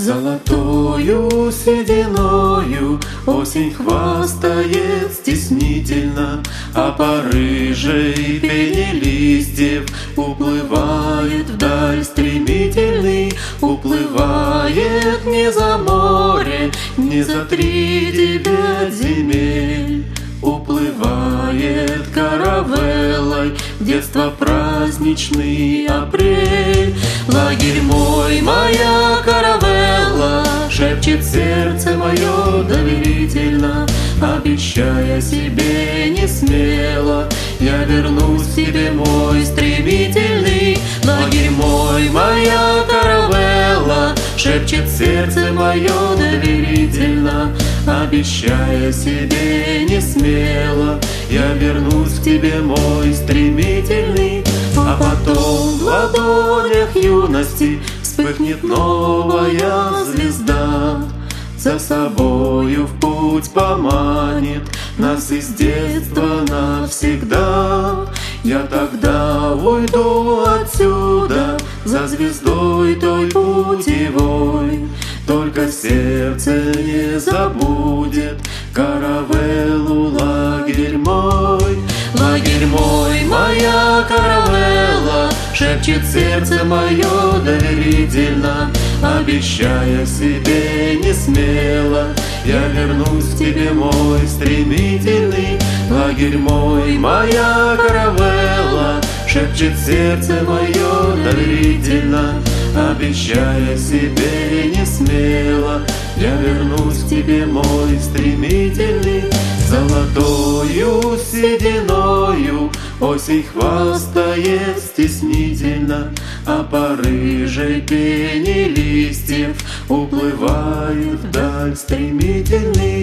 Золотою сединою осень хвастает стеснительно, а по рыжей пене листьев уплывает вдаль стремительный, уплывает не за море, не за 39 земель, уплывает каравеллой в детство праздничный апрель. Лагерь мой, моя каравелла, шепчет сердце мое доверительно, обещая себе не смело: я вернусь к тебе, мой стремительный. Лагерь мой, моя каравелла, шепчет сердце мое доверительно, обещая себе не смело: я вернусь к тебе, мой стремительный. А потом в ладонях юности вспыхнет новая звезда, за собою в путь поманит нас из детства навсегда. Я тогда уйду отсюда за звездой той путевой, только сердце не забудет каравеллу лагерь мой. Лагерь мой, моя каравелла, шепчет сердце мое доверительно, обещая себе не смело: я вернусь к тебе, мой стремительный. Лагерь мой, моя каравелла, шепчет сердце мое доверительно, обещая себе не смело: я вернусь к тебе, мой стремительный. Золотою сединою осень хвастает стеснительно, а по рыжей пене листьев уплывает вдаль стремительный,